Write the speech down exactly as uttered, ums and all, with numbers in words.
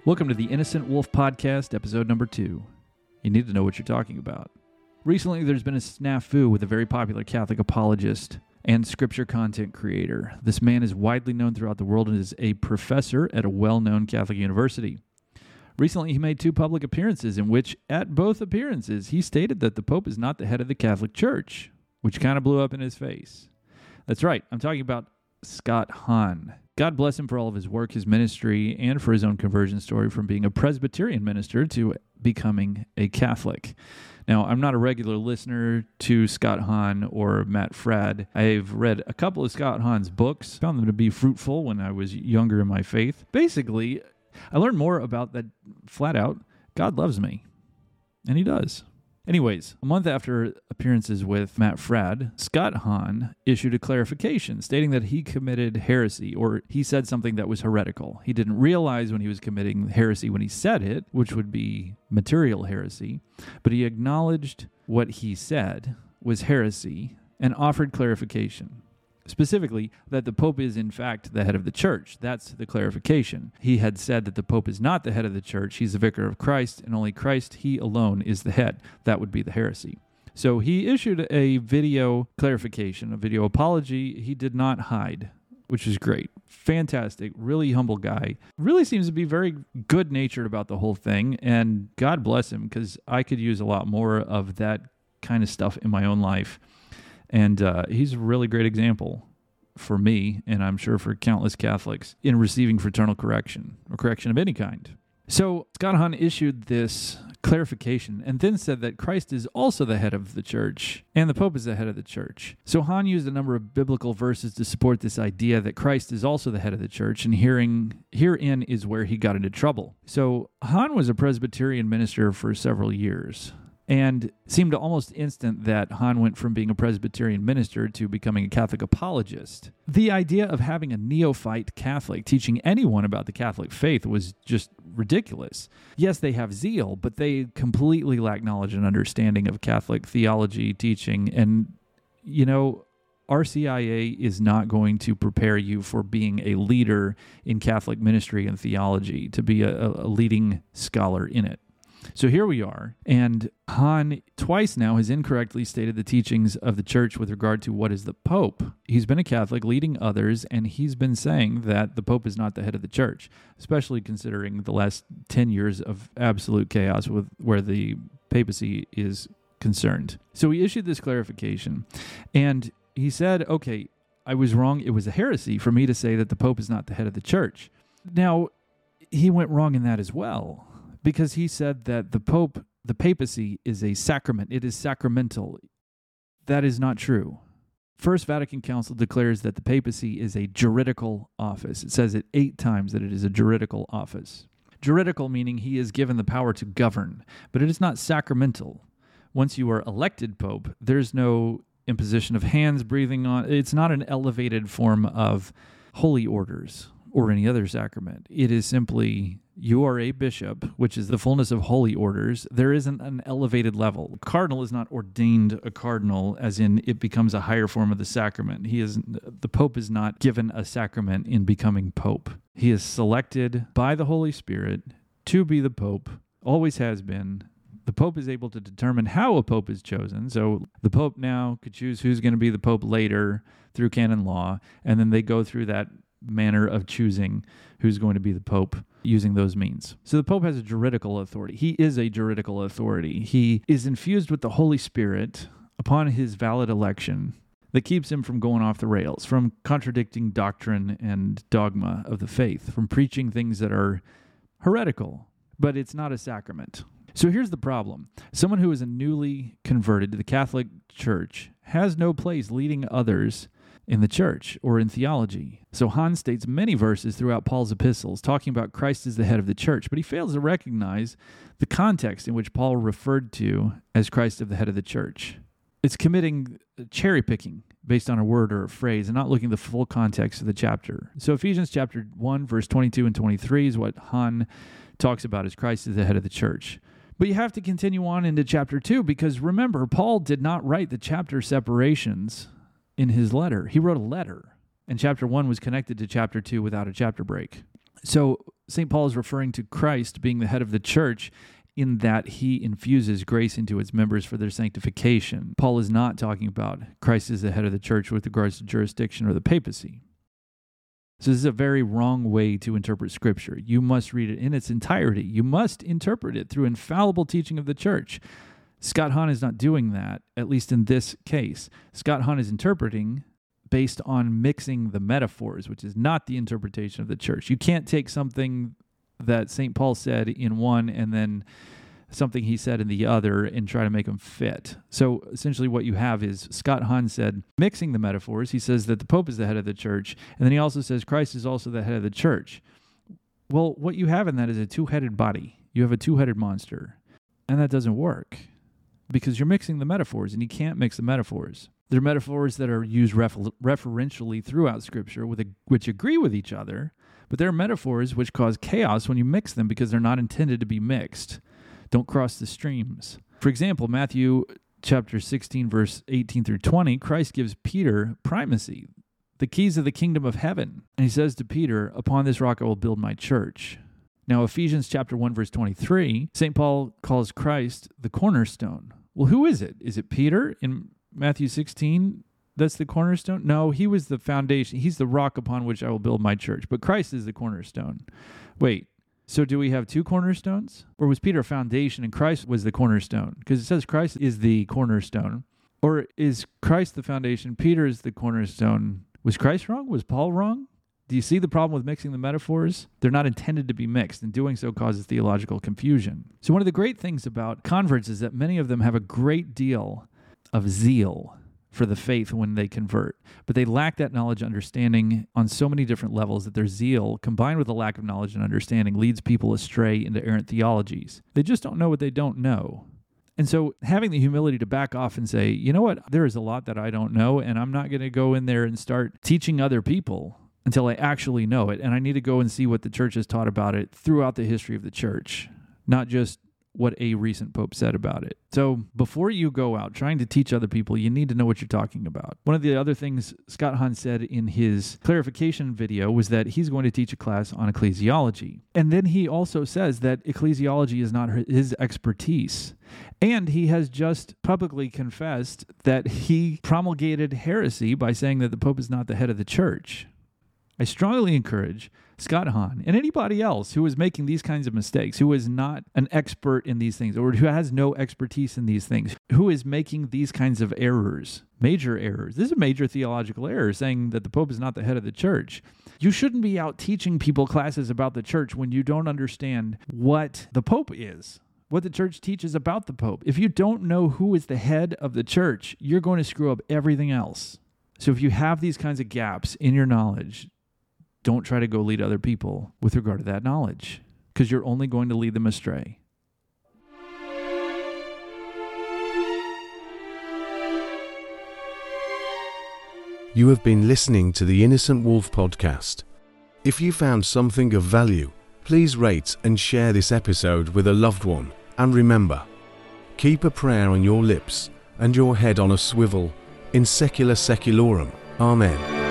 Welcome to the Innocent Wolf Podcast, episode number two. You need to know what you're talking about. Recently, there's been a snafu with a very popular Catholic apologist and scripture content creator. This man is widely known throughout the world and is a professor at a well-known Catholic university. Recently, he made two public appearances in which, at both appearances, he stated that the Pope is not the head of the Catholic Church, which kind of blew up in his face. That's right, I'm talking about Scott Hahn. God bless him for all of his work, his ministry, and for his own conversion story from being a Presbyterian minister to becoming a Catholic. Now, I'm not a regular listener to Scott Hahn or Matt Fradd. I've read a couple of Scott Hahn's books, found them to be fruitful when I was younger in my faith. Basically, I learned more about that flat out, God loves me. And he does. Anyways, a month after appearances with Matt Fradd, Scott Hahn issued a clarification stating that he committed heresy, or he said something that was heretical. He didn't realize when he was committing heresy when he said it, which would be material heresy, but he acknowledged what he said was heresy and offered clarification. Specifically, that the Pope is in fact the head of the Church. That's the clarification. He had said that the Pope is not the head of the Church. He's the vicar of Christ, and only Christ, he alone, is the head. That would be the heresy. So he issued a video clarification, a video apology. He did not hide, which is great. Fantastic, really humble guy. Really seems to be very good-natured about the whole thing, and God bless him, because I could use a lot more of that kind of stuff in my own life. And uh, he's a really great example for me, and I'm sure for countless Catholics, in receiving fraternal correction, or correction of any kind. So Scott Hahn issued this clarification and then said that Christ is also the head of the Church, and the Pope is the head of the Church. So Hahn used a number of biblical verses to support this idea that Christ is also the head of the Church, and hearing, herein is where he got into trouble. So Hahn was a Presbyterian minister for several years, and it seemed almost instant that Hahn went from being a Presbyterian minister to becoming a Catholic apologist. The idea of having a neophyte Catholic teaching anyone about the Catholic faith was just ridiculous. Yes, they have zeal, but they completely lack knowledge and understanding of Catholic theology, teaching, and, you know, R C I A is not going to prepare you for being a leader in Catholic ministry and theology, to be a, a leading scholar in it. So here we are, and Hahn twice now has incorrectly stated the teachings of the Church with regard to what is the Pope. He's been a Catholic leading others, and he's been saying that the Pope is not the head of the Church, especially considering the last ten years of absolute chaos with where the papacy is concerned. So he issued this clarification, and he said, okay, I was wrong. It was a heresy for me to say that the Pope is not the head of the Church. Now, he went wrong in that as well, because he said that the Pope, the papacy, is a sacrament. It is sacramental. That is not true. First Vatican Council declares that the papacy is a juridical office. It says it eight times that it is a juridical office. Juridical meaning he is given the power to govern, but it is not sacramental. Once you are elected Pope, there's no imposition of hands, breathing on. It's not an elevated form of holy orders or any other sacrament. It is simply, you are a bishop, which is the fullness of holy orders. There isn't an elevated level. Cardinal is not ordained a cardinal, as in it becomes a higher form of the sacrament. He is, the Pope is not given a sacrament in becoming Pope. He is selected by the Holy Spirit to be the Pope, always has been. The Pope is able to determine how a Pope is chosen. So the Pope now could choose who's going to be the Pope later through canon law, and then they go through that manner of choosing who's going to be the Pope using those means. So the Pope has a juridical authority. He is a juridical authority. He is infused with the Holy Spirit upon his valid election that keeps him from going off the rails, from contradicting doctrine and dogma of the faith, from preaching things that are heretical, but it's not a sacrament. So here's the problem. Someone who is a newly converted to the Catholic Church has no place leading others in the church or in theology. So Hahn states many verses throughout Paul's epistles talking about Christ as the head of the church, but he fails to recognize the context in which Paul referred to as Christ of the head of the church. It's committing cherry picking based on a word or a phrase and not looking at the full context of the chapter. So Ephesians chapter one, verse twenty-two and twenty-three is what Hahn talks about as Christ is the head of the church. But you have to continue on into chapter two, because remember, Paul did not write the chapter separations in his letter. He wrote a letter, and chapter one was connected to chapter two without a chapter break. So Saint Paul is referring to Christ being the head of the church in that he infuses grace into its members for their sanctification. Paul is not talking about Christ as the head of the church with regards to jurisdiction or the papacy. So this is a very wrong way to interpret Scripture. You must read it in its entirety. You must interpret it through infallible teaching of the church. Scott Hahn is not doing that, at least in this case. Scott Hahn is interpreting based on mixing the metaphors, which is not the interpretation of the church. You can't take something that Saint Paul said in one and then something he said in the other and try to make them fit. So essentially what you have is Scott Hahn said, mixing the metaphors, he says that the Pope is the head of the church, and then he also says Christ is also the head of the church. Well, what you have in that is a two-headed body. You have a two-headed monster, and that doesn't work because you're mixing the metaphors, and you can't mix the metaphors. They're metaphors that are used refer- referentially throughout Scripture, with a, which agree with each other, but they're metaphors which cause chaos when you mix them because they're not intended to be mixed. Don't cross the streams. For example, Matthew chapter sixteen, verse eighteen through twenty, Christ gives Peter primacy, the keys of the kingdom of heaven. And he says to Peter, upon this rock I will build my church. Now, Ephesians chapter one, verse twenty-three, Saint Paul calls Christ the cornerstone. Well, who is it? Is it Peter in Matthew sixteen? That's the cornerstone? No, he was the foundation. He's the rock upon which I will build my church. But Christ is the cornerstone. Wait. So do we have two cornerstones? Or was Peter a foundation and Christ was the cornerstone? Because it says Christ is the cornerstone. Or is Christ the foundation, Peter is the cornerstone? Was Christ wrong? Was Paul wrong? Do you see the problem with mixing the metaphors? They're not intended to be mixed, and doing so causes theological confusion. So one of the great things about converts is that many of them have a great deal of zeal for the faith when they convert. But they lack that knowledge and understanding on so many different levels that their zeal, combined with a lack of knowledge and understanding, leads people astray into errant theologies. They just don't know what they don't know. And so having the humility to back off and say, you know what, there is a lot that I don't know, and I'm not going to go in there and start teaching other people until I actually know it. And I need to go and see what the church has taught about it throughout the history of the church, not just what a recent pope said about it. So before you go out trying to teach other people, you need to know what you're talking about. One of the other things Scott Hahn said in his clarification video was that he's going to teach a class on ecclesiology. And then he also says that ecclesiology is not his expertise. And he has just publicly confessed that he promulgated heresy by saying that the pope is not the head of the church. I strongly encourage Scott Hahn and anybody else who is making these kinds of mistakes, who is not an expert in these things or who has no expertise in these things, who is making these kinds of errors, major errors. This is a major theological error, saying that the Pope is not the head of the church. You shouldn't be out teaching people classes about the church when you don't understand what the Pope is, what the church teaches about the Pope. If you don't know who is the head of the church, you're going to screw up everything else. So if you have these kinds of gaps in your knowledge, don't try to go lead other people with regard to that knowledge, because you're only going to lead them astray. You have been listening to the Innocent Wolf podcast. If you found something of value, please rate and share this episode with a loved one. And remember, keep a prayer on your lips and your head on a swivel in secula seculorum. Amen.